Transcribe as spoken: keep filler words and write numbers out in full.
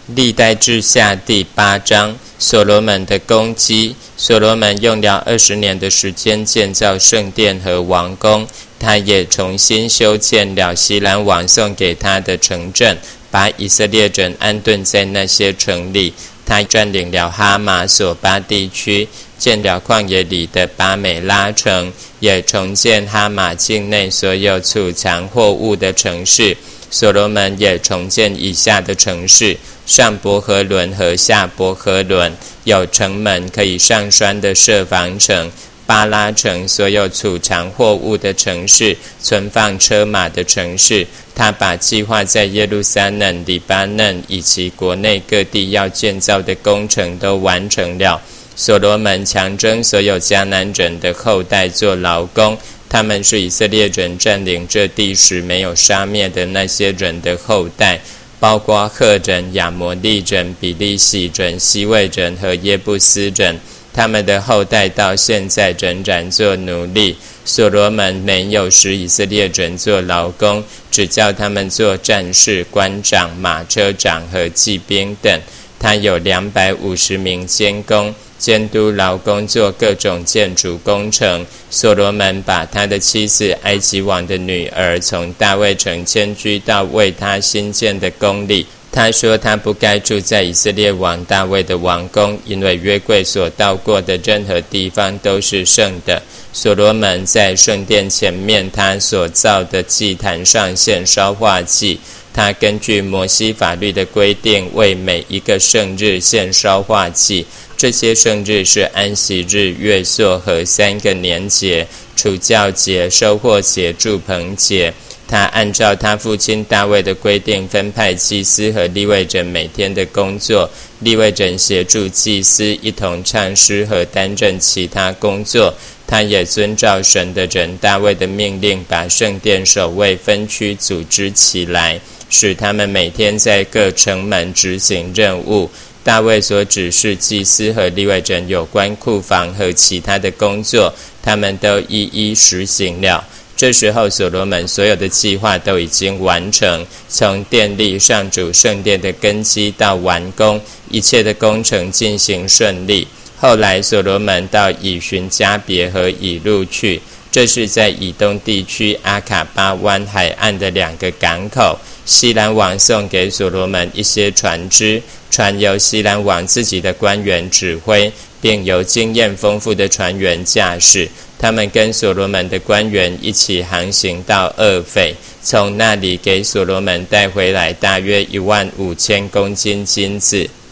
历代志下第八章，所罗门的功绩。所罗门用了二十年的时间建造圣殿和王宫，他也重新修建了西兰王送给他的城镇，把以色列人安顿在那些城里。他占领了哈马索巴地区，建了旷野里的巴美拉城，也重建哈马境内所有储藏货物的城市。所罗门也重建以下的城市：上伯和伦和下伯和伦，有城门可以上栓的设防城；巴拉城，所有储藏货物的城市，存放车马的城市。他把计划在耶路撒冷、黎巴嫩以及国内各地要建造的工程都完成了。所罗门强征所有迦南人的后代做劳工，他们是以色列人占领这地时没有杀灭的那些人的后代，包括赫人、亚摩利人、比利洗人、西魏人和耶布斯人。他们的后代到现在仍然做奴隶。所罗门没有使以色列人做劳工，只叫他们做战士、官长、马车长和骑兵等。他有两百五十名监工，监督劳工做各种建筑工程。所罗门把他的妻子埃及王的女儿从大卫城迁居到为他新建的宫里。他说他不该住在以色列王大卫的王宫，因为约柜所到过的任何地方都是圣的。所罗门在圣殿前面他所造的祭坛上献烧化祭，他根据摩西法律的规定为每一个圣日献烧化祭。这些圣日是安息日、月朔和三个年节：除酵节、收获节、住棚节。他按照他父亲大卫的规定分派祭司和利未人每天的工作，利未人协助祭司一同唱诗和担任其他工作。他也遵照神的人大卫的命令，把圣殿守卫分区组织起来，使他们每天在各城门执行任务。大卫所指示祭司和利未人有关库房和其他的工作，他们都一一实行了。这时候所罗门所有的计划都已经完成，从奠立上主圣殿的根基到完工，一切的工程进行顺利。后来所罗门到以寻加别和以路去，这是在以东地区阿卡巴湾海岸的两个港口。西兰王送给所罗门一些船只，船由西兰王自己的官员指挥，并由经验丰富的船员驾驶。他们跟所罗门的官员一起航行到厄斐，从那里给所罗门带回来大约一万五千公斤金子。